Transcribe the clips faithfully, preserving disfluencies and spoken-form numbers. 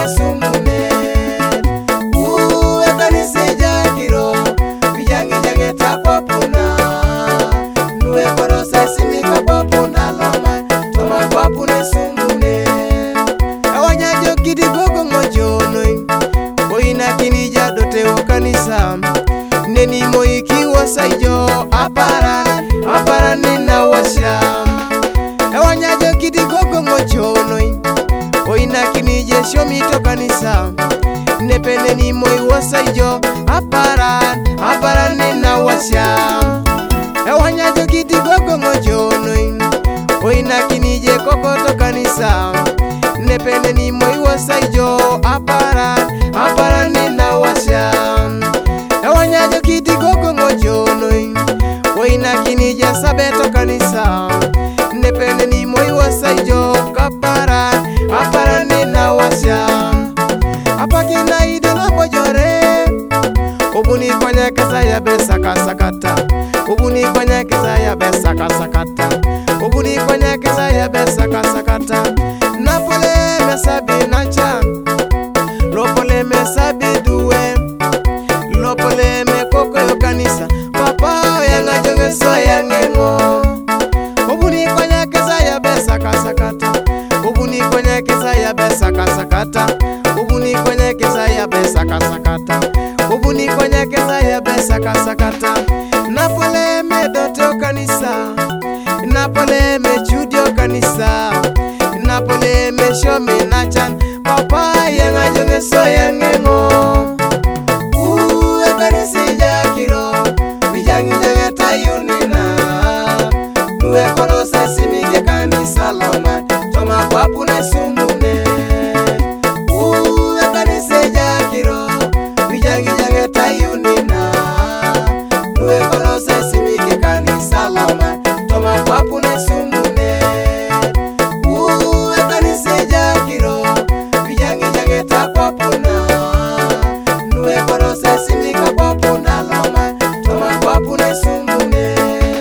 sumune Uwe kanise jakiro Vijangi jange takwa puna Nue korosa simika kwa puna loma Toma kwa pune sumune Awanya jokidi gogo ngojonoi Oina kinija dote o kanisa Neni moiki wasaijo Aparan, aparan nina washam Awanya jokidi gogo ngojonoi Oina kinije shomi to kanisa Nepene ni moi wasaijo Aparan, aparan nina washam Awanya jokidi gogo ngojonoi Oina kinije koko to kanisa Nepene ni moi wasaijo Aparan, aparan nina washam Awanya jokidi gogo ngojonoi Oina kinije sabeto kanisa Nepene ni moi wasaijo Aparan, aparan nina washam Apakina idolo bojore Ubuni kwanya kesa ya besaka sakata Ubuni kwanya kesa ya besaka sakata Ubuni kwanya kesa ya besaka sakata Napole mesabi nacha Lopole mesabi duwe Lopole me koko yo kanisa Papa yanga jonge so yangengo Ubuni kwanya kesa ya besaka sakata Ubuni kwanya kesa ya besaka sakata Ubuni kwanya kesa ya besaka sakata Ubuni kwanya kesa ya besaka sakata Napole me doto kanisa Napole me chudio kanisa Napole me shomi nachan Papa yanga jonge so yangengo Uwe kanisi jakiro Vijangi jange tayunina Uwe korosa simike kanisa loma Toma kwa pune sumune Uwe kanisi jakiro Vijangi jange tayunina Uwe korosa simike kanisa loma Toma kwa pune sumune Uwe kanisi jakiro Vijangi jange takwa puna Uwe korosa simike kwa puna loma Toma kwa pune sumune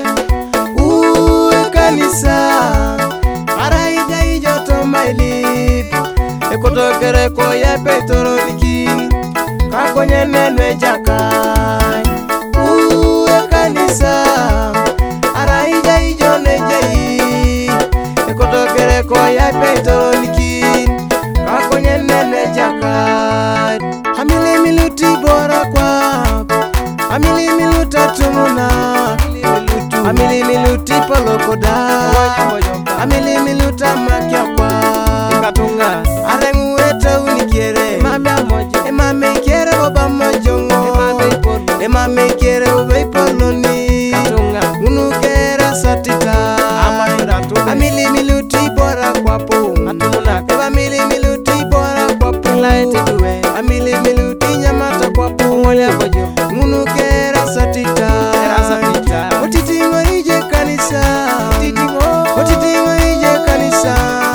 Uwe kanisa Araija ijo toma ilip Ekotokere ko ye petoro liki Kakonye nenwe jakai Uwe kanisa Araija ijo nejei Ekotokere ko ye petoro liki Kakonye nenwe jakai Amili miluti bora kwa Amili miluta tumuna Amili miluti polokoda Amili miluta makia kwa Katunga Arengu weta unikiere Mame amojo Emame ikiere oba mojongo Emame ikiere oba ipoloni Katunga Unukera satita Amili miluti bora kwa po Eba amili miluti bora kwa po Amili miluti nyamata kwa po Unukera satita Otitingo ije kanisa Otitingo ije kanisa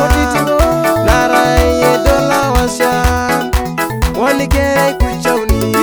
Naraye dola washan Wanikere kuchauni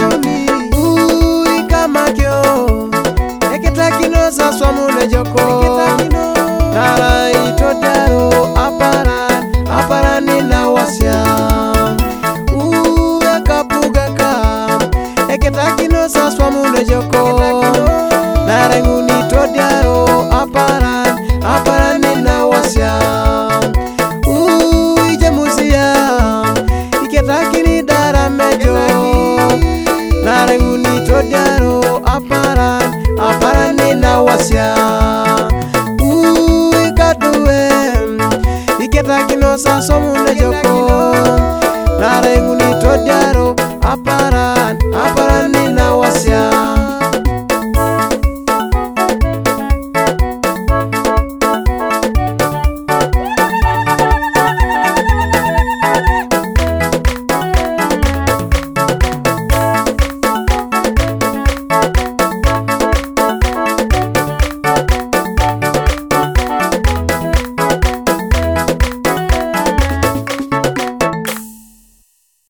Ui kama kyo Eketa kino sa swamune joko Naraye todaro aparan Aparan nina wasyan Uwe kapuga kam Eketa kino sa swamune joko Naraye nguni todaro aparan Aparan nina wasyan Uwe jamusia Iketa kini dara mejo Naraye nguni todaro aparan Aparan nina wasyan Uwe kaduwe Iketa kino sa swamune joko